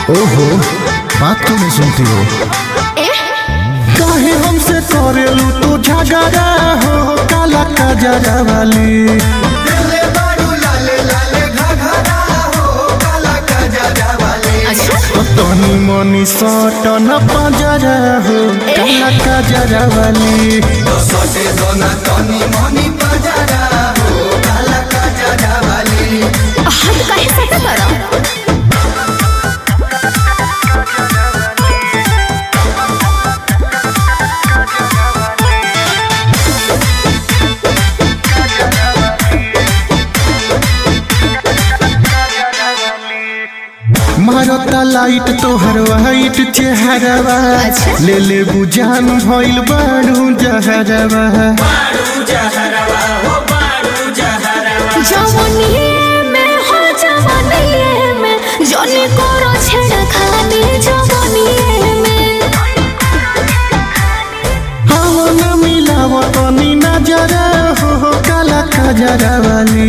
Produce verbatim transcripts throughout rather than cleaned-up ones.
ओहो, बात तो नहीं सुनती हो। काहे हमसे करेलू तू झगड़ा हो, काला कजरा वाली तनी मनी सटन पजरा हो, काला कजरा वाली तनी मनी पजरा हो, काला कजरा वाली। हाथ काहे सटा करा मारता लाइट तोहर वाइट चेहरवा, ले ले बुझान भइल बारू जहरवा। जवानी में हो जवानी में जाने करो छेड़ा खाने जवानी में हवन मिलाव तनी नजरा हो, काला कजरा वाली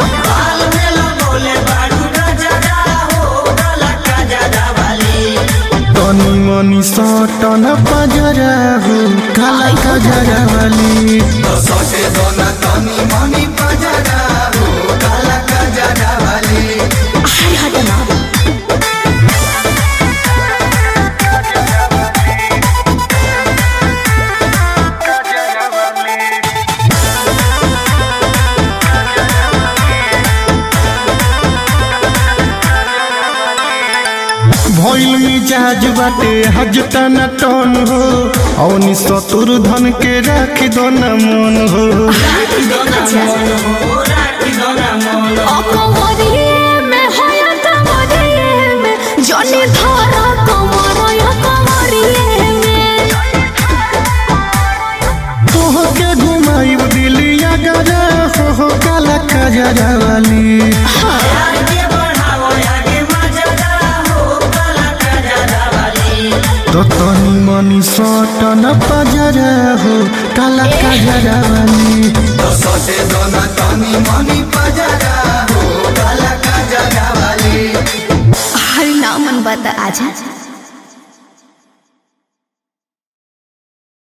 तनी मनी सटन पजरा हो, काला कजरा वाली तनी मनी पजरा हो, काला कजरा वाली। हाय हटना भइल मिजाज बाटे हजतन टन हो, औनी सतुर धन के राख दो न मन हो। अकवरिए में होया कवरिए में जाने धारा कमरया कवरिए में तोह के घुमाइब दिलिया गरा हो, काला कजरा वाली तो तनी मनी सटन पजरा हो, काला कजरा वाली तनी मनी पजरा हो, काला कजरा वाली। हर नामन बता आजा